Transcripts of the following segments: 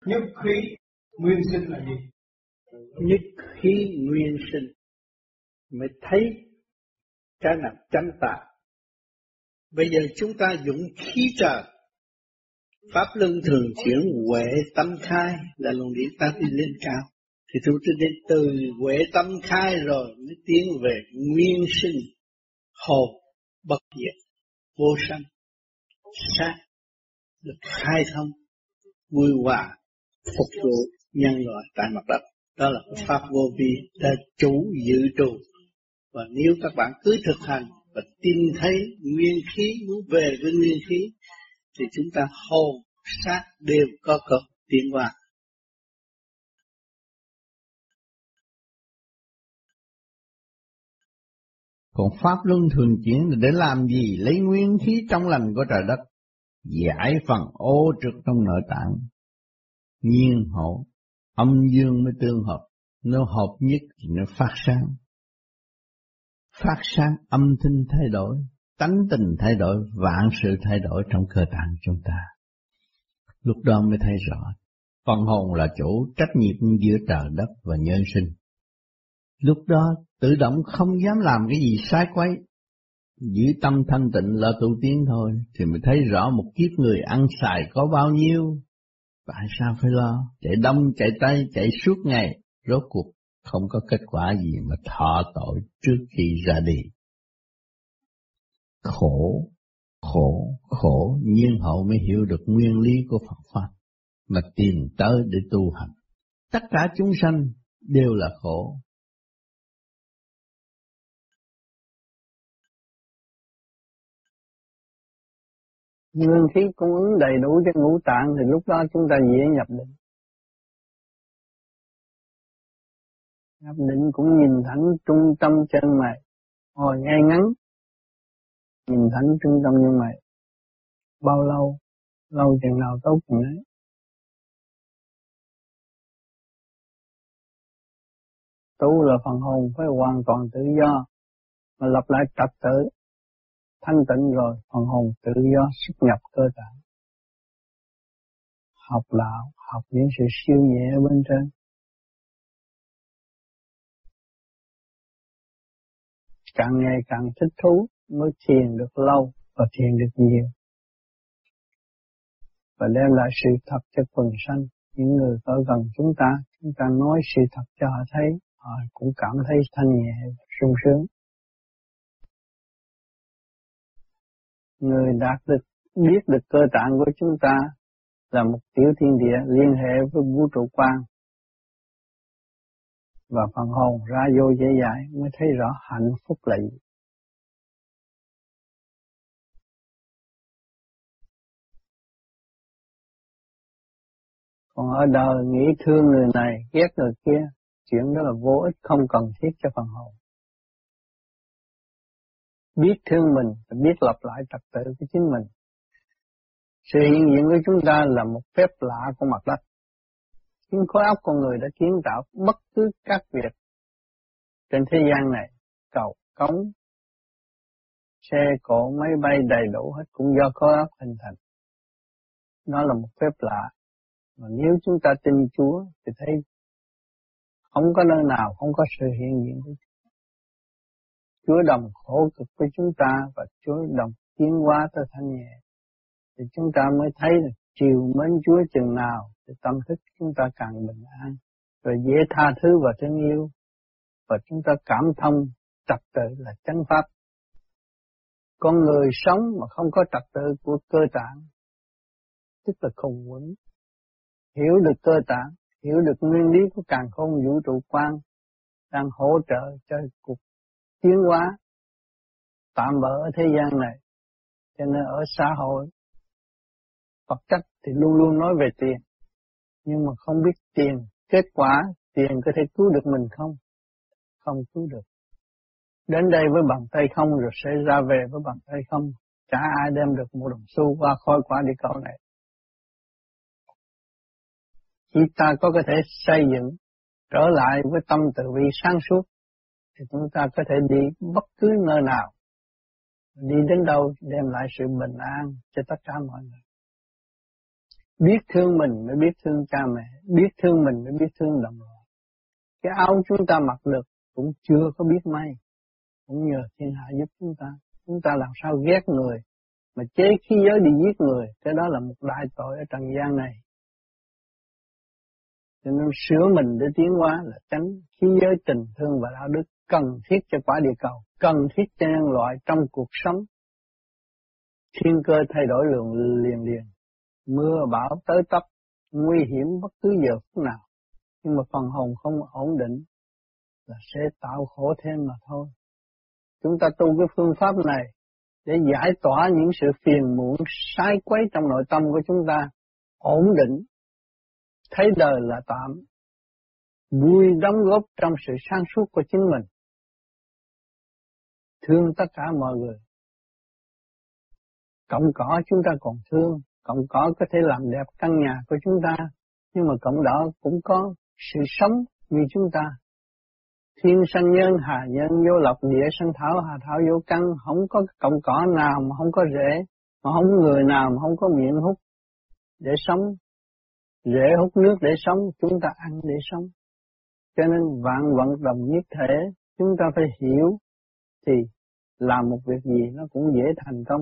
Nhất khí nguyên sinh là gì? Nhất khí nguyên sinh mới thấy cái nào chánh tà. Bây giờ chúng ta dụng khí trời, pháp luân thường chuyển huệ tâm khai là luồng điển ta đi lên cao. Thì chúng ta đến từ huệ tâm khai rồi mới tiến về nguyên sinh, hồn bất diệt, vô sanh, sát, được khai thông, vui hòa, phục vụ nhân loại tại mặt đất. Đó là cái pháp vô vi đã chủ dự trù. Và nếu các bạn cứ thực hành và tin thấy nguyên khí, muốn về với nguyên khí, thì chúng ta hồn, sát đều có cơ tiến hóa. Còn pháp luân thường chuyển để làm gì? Lấy nguyên khí trong lành của trời đất, giải phần ô trực trong nội tạng, nhiên hậu, âm dương mới tương hợp. Nó hợp nhất thì nó phát sáng. Phát sáng âm thanh thay đổi, tánh tình thay đổi, vạn sự thay đổi trong cơ tạng chúng ta. Lúc đó mới thấy rõ, phần hồn là chủ trách nhiệm giữa trời đất và nhân sinh. Lúc đó tự động không dám làm cái gì sai quấy, giữ tâm thanh tịnh là tu tiến thôi, thì mới thấy rõ một kiếp người ăn xài có bao nhiêu. Tại sao phải lo, chạy đông chạy tây chạy suốt ngày, rốt cuộc không có kết quả gì mà thọ tội trước khi ra đi. Khổ, khổ, khổ, nhiên hậu mới hiểu được nguyên lý của Phật Pháp, mà tìm tới để tu hành. Tất cả chúng sanh đều là khổ. Nguyên khí cung ứng đầy đủ cho ngũ tạng thì lúc đó chúng ta dễ nhập định. Nhập định cũng nhìn thẳng trung tâm chân mày, ngồi ngay ngắn, nhìn thẳng trung tâm chân mày. Bao lâu? Lâu chừng nào tốt chừng ấy. Tu là phần hồn phải hoàn toàn tự do, mà lập lại trật tự, thanh tịnh rồi, phần hồn tự do xuất nhập cơ tạng. Học đạo, học những sự siêu nhẹ ở bên trên. Càng ngày càng thích thú mới thiền được lâu và thiền được nhiều. Và đem lại sự thật cho quần sanh. Những người ở gần chúng ta nói sự thật cho họ thấy, họ cũng cảm thấy thanh nhẹ, sung sướng. Người biết được cơ tạng của chúng ta là một tiểu thiên địa liên hệ với vũ trụ quang. Và phần hồn ra vô dễ dãi mới thấy rõ hạnh phúc là gì. Còn ở đời nghĩ thương người này, ghét người kia, chuyện đó là vô ích, không cần thiết cho phần hồn. Biết thương mình, biết lập lại trật tự của chính mình. Sự hiện diện của chúng ta là một phép lạ của mặt đất. Những khối óc con người đã kiến tạo bất cứ các việc trên thế gian này, cầu, cống, xe cộ, máy bay đầy đủ hết cũng do khối óc hình thành. Nó là một phép lạ. Mà nếu chúng ta tin Chúa thì thấy không có nơi nào không có sự hiện diện của Chúa đồng khổ cực với chúng ta và Chúa đồng tiến hóa tới thanh nhẹ. Thì chúng ta mới thấy là chiều mến Chúa chừng nào thì tâm thức chúng ta càng bình an, rồi dễ tha thứ và thương yêu, và chúng ta cảm thông trật tự là chánh pháp. Con người sống mà không có trật tự của cơ tạng, tức là khùng quẩn. Hiểu được cơ tạng, hiểu được nguyên lý của càn khôn vũ trụ quang đang hỗ trợ cho cuộc tiến hóa tạm bỡ ở thế gian này. Cho nên ở xã hội vật chất thì luôn luôn nói về tiền, nhưng mà không biết tiền, kết quả tiền có thể cứu được mình không? Không cứu được. Đến đây với bàn tay không rồi sẽ ra về với bàn tay không. Chả ai đem được một đồng xu qua khối quả địa cầu này. Khi ta có thể xây dựng trở lại với tâm từ bi sáng suốt thì chúng ta có thể đi bất cứ nơi nào, đi đến đâu đem lại sự bình an cho tất cả mọi người. Biết thương mình mới biết thương cha mẹ, biết thương mình mới biết thương đồng loại. Cái áo chúng ta mặc được cũng chưa có biết may, cũng nhờ thiên hạ giúp chúng ta. Chúng ta làm sao ghét người mà chế khí giới đi giết người, cái đó là một đại tội ở trần gian này. Cho nên sửa mình để tiến hóa là tránh khí giới tình thương và đạo đức cần thiết cho quả địa cầu, cần thiết cho nhân loại trong cuộc sống. Thiên cơ thay đổi liền, mưa bão tới tấp, nguy hiểm bất cứ giờ phút nào. Nhưng mà phần hồn không ổn định là sẽ tạo khổ thêm mà thôi. Chúng ta tu cái phương pháp này để giải tỏa những sự phiền muộn sai quấy trong nội tâm của chúng ta, ổn định, thấy đời là tạm, vui đóng góp trong sự sáng suốt của chính mình, thương tất cả mọi người. Cọng cỏ chúng ta còn thương, cọng cỏ có thể làm đẹp căn nhà của chúng ta, nhưng mà cọng đó cũng có sự sống như chúng ta. Thiên sanh nhân, hà nhân vô lập, địa sanh thảo, hà thảo vô căn, không có cọng cỏ nào mà không có rễ, mà không có người nào mà không có miệng hút để sống. Rễ hút nước để sống, chúng ta ăn để sống. Cho nên vạn vận đồng nhất thể, chúng ta phải hiểu thì làm một việc gì nó cũng dễ thành công.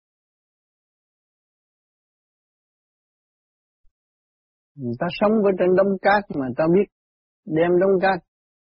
Người ta sống ở trên đống cát mà ta biết đem đống cát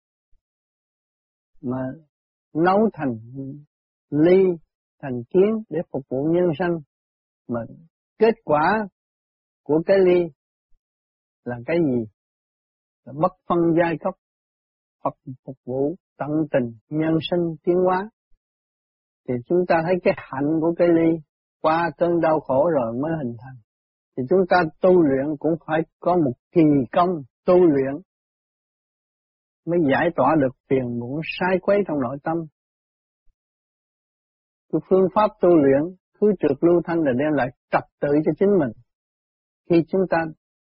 mà nấu thành ly, thành kiến để phục vụ nhân sanh, mà kết quả của cái ly là cái gì? Là bất phân giai cấp, Phật phục vụ tận tình nhân sinh tiến hóa. Thì chúng ta thấy cái hạnh của cái ly qua cơn đau khổ rồi mới hình thành. Thì chúng ta tu luyện cũng phải có một kỳ công tu luyện mới giải tỏa được phiền muộn sai quấy trong nội tâm. Cái phương pháp tu luyện khứ trượt lưu thanh là đem lại trật tự cho chính mình. Khi chúng ta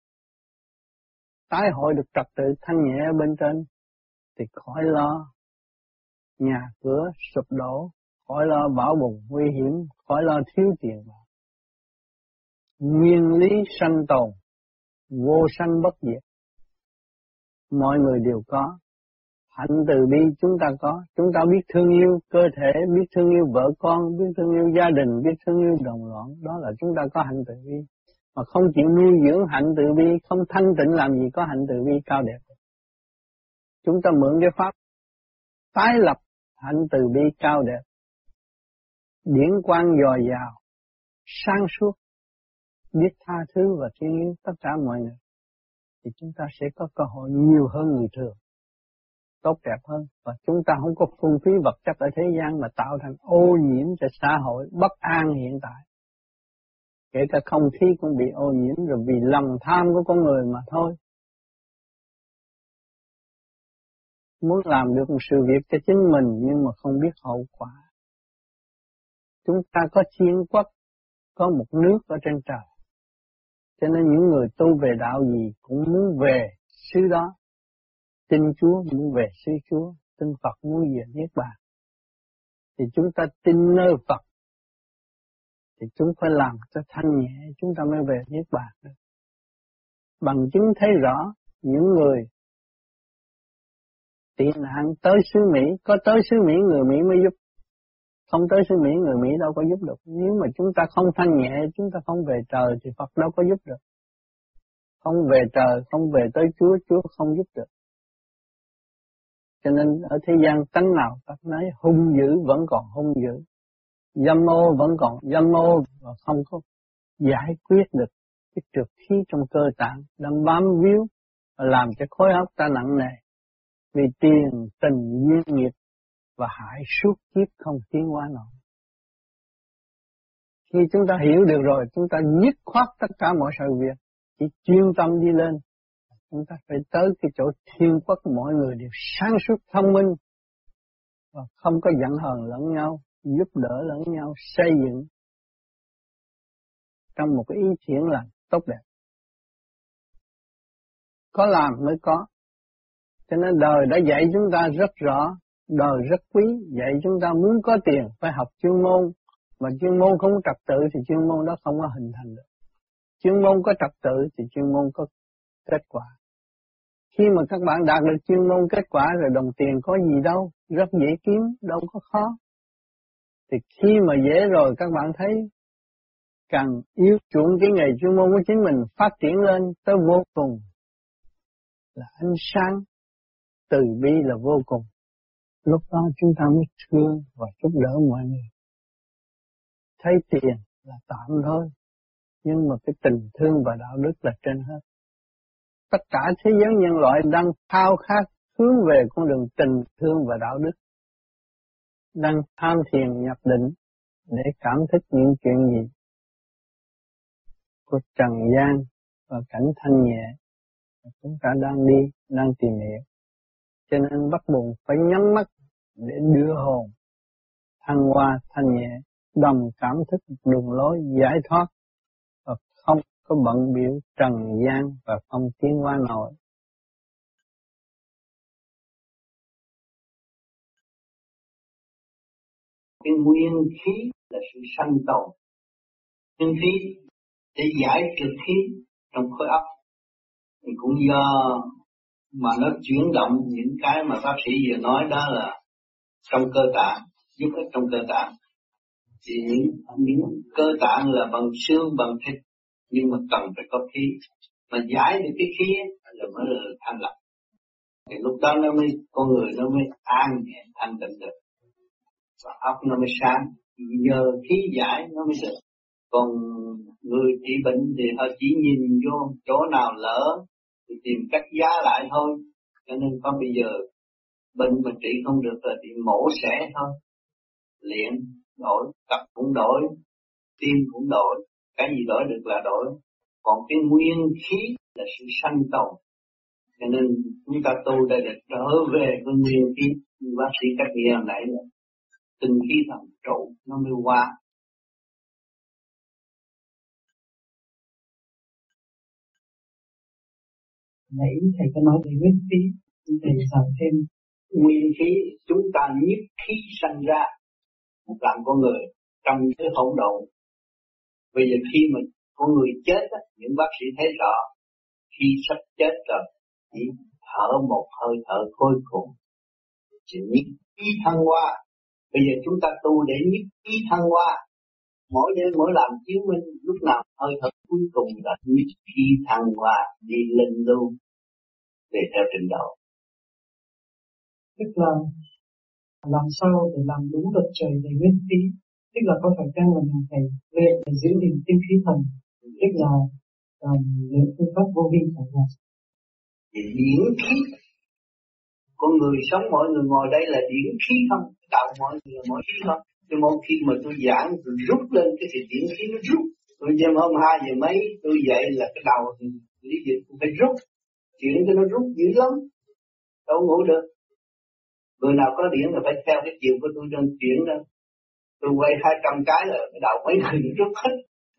tái hội được trật tự thanh nhẹ ở bên trên thì khỏi lo nhà cửa sụp đổ, khỏi lo bão bùng nguy hiểm, khỏi lo thiếu tiền bạc. Nguyên lý sanh tồn, vô sanh bất diệt. Mọi người đều có. Hạnh từ bi chúng ta có. Chúng ta biết thương yêu cơ thể, biết thương yêu vợ con, biết thương yêu gia đình, biết thương yêu đồng loại. Đó là chúng ta có hạnh từ bi. Mà không chịu nuôi dưỡng hạnh từ bi, không thanh tịnh làm gì có hạnh từ bi cao đẹp. Chúng ta mượn cái pháp tái lập hạnh từ bi cao đẹp, điển quang dồi dào, sáng suốt, biết tha thứ và thương yêu tất cả mọi người, thì chúng ta sẽ có cơ hội nhiều hơn người thường, tốt đẹp hơn. Và chúng ta không có phung phí vật chất ở thế gian mà tạo thành ô nhiễm cho xã hội bất an hiện tại. Kể cả không khí cũng bị ô nhiễm rồi vì lòng tham của con người mà thôi. Muốn làm được một sự việc cho chính mình nhưng mà không biết hậu quả. Chúng ta có thiên quốc, có một nước ở trên trời. Cho nên những người tu về đạo gì cũng muốn về xứ đó. Tin Chúa muốn về xứ Chúa, tin Phật muốn về Niết Bàn. Thì chúng ta tin nơi Phật thì chúng phải làm cho thanh nhẹ, chúng ta mới về Niết Bàn được. Bằng chứng thấy rõ những người tị nạn tới xứ Mỹ, có tới xứ Mỹ người Mỹ mới giúp. Không tới xứ Mỹ người Mỹ đâu có giúp được. Nếu mà chúng ta không thanh nhẹ, chúng ta không về trời thì Phật đâu có giúp được. Không về trời, không về tới Chúa, Chúa không giúp được. Cho nên ở thế gian tánh nào ta nói hung dữ vẫn còn hung dữ, dâm ô vẫn còn dâm ô, và không có giải quyết được cái trượt khí trong cơ tạng đang bám víu và làm cho khối óc ta nặng nề vì tiền tình duyên nghiệp và hại suốt kiếp không tiến hóa nổi. Khi chúng ta hiểu được rồi, chúng ta dứt khoát tất cả mọi sự việc, chỉ chuyên tâm đi lên. Chúng ta phải tới cái chỗ thiên quốc, mọi người đều sáng suốt thông minh và không có giận hờn lẫn nhau, giúp đỡ lẫn nhau, xây dựng trong một cái ý thiện lành tốt đẹp. Có làm mới có. Cho nên đời đã dạy chúng ta rất rõ, đời rất quý, dạy chúng ta muốn có tiền phải học chuyên môn, mà chuyên môn không trật tự thì chuyên môn đó không có hình thành được. chuyên môn có trật tự thì chuyên môn có kết quả. Khi mà các bạn đạt được chuyên môn kết quả rồi đồng tiền có gì đâu, rất dễ kiếm, đâu có khó. Thì khi mà dễ rồi các bạn thấy càng yêu chuộng cái nghề chuyên môn của chính mình phát triển lên tới vô cùng là ánh sáng, từ bi là vô cùng. Lúc đó chúng ta mới thương và giúp đỡ mọi người. Thấy tiền là tạm thôi, nhưng mà cái tình thương và đạo đức là trên hết. Tất cả thế giới nhân loại đang khao khát hướng về con đường tình thương và đạo đức, đang tham thiền nhập định để cảm thức những chuyện gì của trần gian và cảnh thanh nhẹ chúng ta đang đi, đang tìm hiểu. Cho nên bắt buộc phải nhắm mắt để đưa hồn thăng hoa thanh nhẹ, đồng cảm thức đường lối giải thoát và không có bận biểu trần gian và không tiến hóa nổi. Cái nguyên khí là sự sanh tồn. Nguyên khí để giải trượt khí trong khối óc thì cũng do mà nó chuyển động những cái mà bác sĩ vừa nói, đó là trong cơ tạng, giúp ích trong cơ tạng. Thì những cơ tạng là bằng xương, bằng thịt, nhưng mà cần phải có khí. Mà giải được cái khí là mới là thanh lọc. Thì lúc đó nó mới, con người nó mới an nhẹ thanh tịnh được. Và óc nó mới sáng. Nhờ khí giải nó mới được. Còn người trị bệnh thì họ chỉ nhìn vô chỗ nào lỡ thì tìm cách giá lại thôi. Cho nên có bây giờ bệnh mà trị không được rồi thì mổ xẻ thôi. Luyện đổi, tập cũng đổi, tim cũng đổi, cái gì đổi được là đổi. Còn cái nguyên khí là sự sanh tồn. Cho nên chúng ta tu đã được trở về với nguyên khí. Như bác sĩ cách nghe hồi nãy là từng khí thần trụ nó mới qua. Nãy thầy có nói về nguyên khí, thầy giảng thêm. Nguyên khí chúng ta nhất khí sanh ra làm con người trong cái hỗn độn. Bây giờ khi mà con người chết á, những bác sĩ thấy rõ khi sắp chết rồi chỉ thở một hơi thở cuối cùng chỉ nhất khí thăng hoa. Bây giờ chúng ta tu để nhất khí thăng hoa, mỗi đêm mỗi làm chứng minh lúc nào hơi thở cuối cùng là nhất khí thăng hoa đi lên lưu để theo trình độ. Tức là làm sao để làm đúng luật trời về nguyên khí, tức là có phải chăng là mình phải về để giữ gìn tinh khí thần, tức là những phương pháp vô vi chẳng hạn. Thì điển khí, con người sống mọi người ngồi đây là điển khí không, đạo mọi người là mọi khí không. Nhưng một khi mà tôi giảng tôi rút lên cái thì điển khí nó rút. Tôi giờ hôm 2 giờ mấy tôi dậy là cái đầu thì lý dịch cũng phải rút, chuyện cho nó rút dữ lắm, đâu ngủ được. Người nào có điển là phải theo cái chiều của tôi trên chuyển đó. Tôi quay 200 cái là cái đầu mấy người rút hết.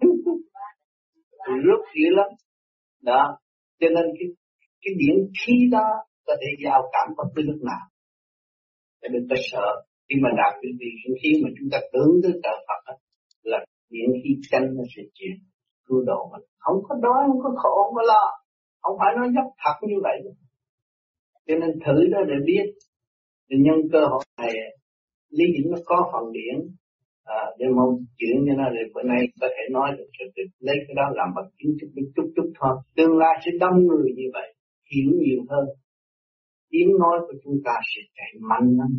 Tôi rút dữ lắm. Đó. Cho nên cái điển khí đó có thể giao cảm bất cứ lúc nào. Cho nên ta sợ khi mà đạt được điển khí mà chúng ta tưởng tới trợ Phật là điển khí chân nó sẽ chuyển cứu độ mình. Không có đói, không có khổ, không có lo. Không phải nói dốc thật như vậy. Cho nên thử đó để biết. Thì nhân cơ hội này Lý Dĩnh nó có phần điển để mong chuyện như nó rồi bữa nay có thể nói được rồi lấy cái đó làm bằng chứng chút thôi. Tương lai sẽ đông người như vậy, hiểu nhiều hơn. Tiếng nói của chúng ta sẽ chạy mạnh lắm,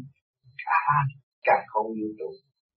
cả không vũ trụ.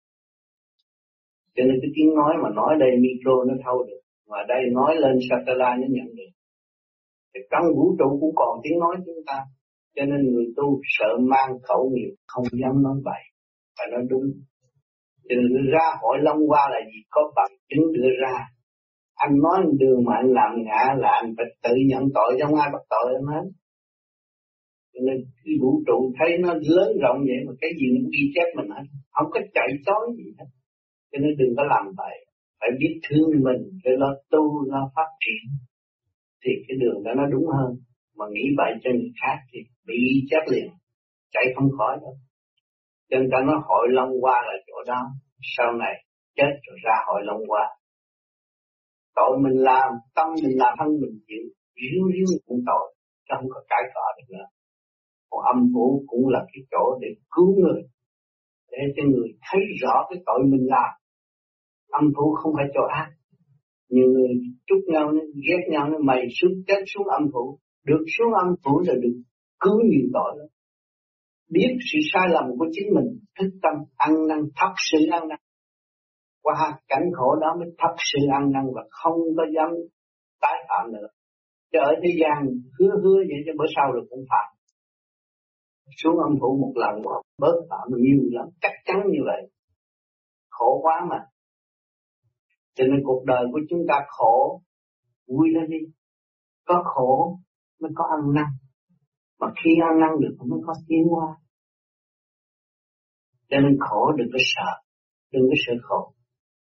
Cho nên cái tiếng nói mà nói đây micro nó thâu được, mà đây nói lên satellite nó nhận được. Thì trong vũ trụ cũng còn tiếng nói chúng ta. Cho nên người tu sợ mang khẩu nghiệp, không dám nói bậy, phải nói đúng. Cho nên ra hội Long Hoa là gì? Có bằng chứng đưa ra. Anh nói đường mà anh làm ngã là anh phải tự nhận tội, không ai bắt tội anh hết. Cho nên cái vũ trụ thấy nó lớn rộng vậy mà cái gì nó ghi chép mình hết, không có chạy chối gì hết. Cho nên đừng có làm vậy, phải biết thương mình, phải lo tu, lo phát triển. Thì cái đường đó nó đúng hơn. Mà nghĩ bậy cho người khác thì bị chết liền, chạy không khỏi đâu. Cho nên ta nói hội Long Hoa là chỗ đó, sau này chết rồi ra hội Long Hoa. Tội mình làm, tâm mình làm thân mình chịu, ríu ríu cũng tội, không có cãi cọ được nữa. Còn âm phủ cũng là cái chỗ để cứu người, để cho người thấy rõ cái tội mình làm. Âm phủ không phải chỗ ác. Nhiều người chúc nhau, ghét nhau, mày chết xuống âm phủ, được xuống âm phủ là được cứu nhiều tội lắm. Biết sự sai lầm của chính mình, thức tâm ăn năn, thật sự ăn năn. Qua cảnh khổ đó mới thật sự ăn năn và không có dám tái phạm nữa. Chứ ở thế gian hứa vậy cho bữa sau rồi cũng phạm. Xuống âm phủ một lần bớt phạm nhiều lắm, chắc chắn như vậy. Khổ quá mà. Cho nên cuộc đời của chúng ta khổ, vui lên đi. Có khổ mới có ăn năn. Mà khi ăn năn được mới có tiến hóa. Cho nên khổ đừng có sợ, đừng có sợ khổ.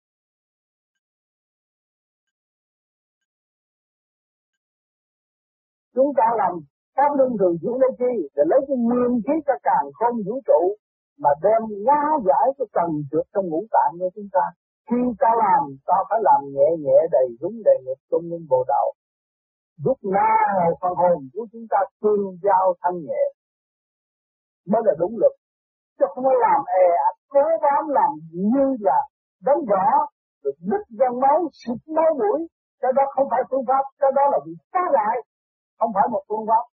Chúng ta làm pháp luân thường chuyển lấy chi để lấy cái nguyên khí cho càn khôn vũ trụ mà đem hóa giải cái trần trượt trong ngũ tạng của chúng ta. Khi ta làm, ta phải làm nhẹ nhẹ đầy đúng đầy nghiệp trong những bộ đạo, giúp na phần hồn của chúng ta tương giao thanh nhẹ mới là đúng lực. Chứ không có làm cố bám làm như là đánh võ được đứt gan máu, xịt máu mũi. Cái đó không phải phương pháp, cái đó là bị phá hoại, không phải một phương pháp.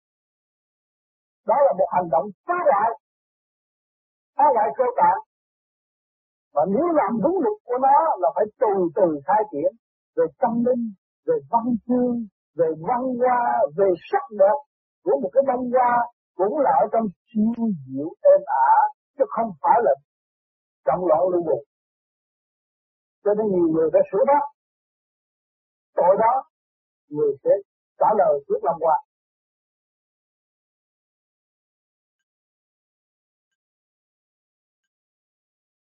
Đó là một hành động phá hoại cơ bản. Và nếu làm đúng luật của nó là phải từ từ khai triển về tâm linh, về văn chương, về văn hoa, về sắc đẹp của một cái bông hoa cũng là ở trong siêu diệu êm ả, chứ không phải là trọng loạn lưu buồn. Cho nên nhiều người đã sửa đó, tội đó người sẽ trả lời trước năm qua.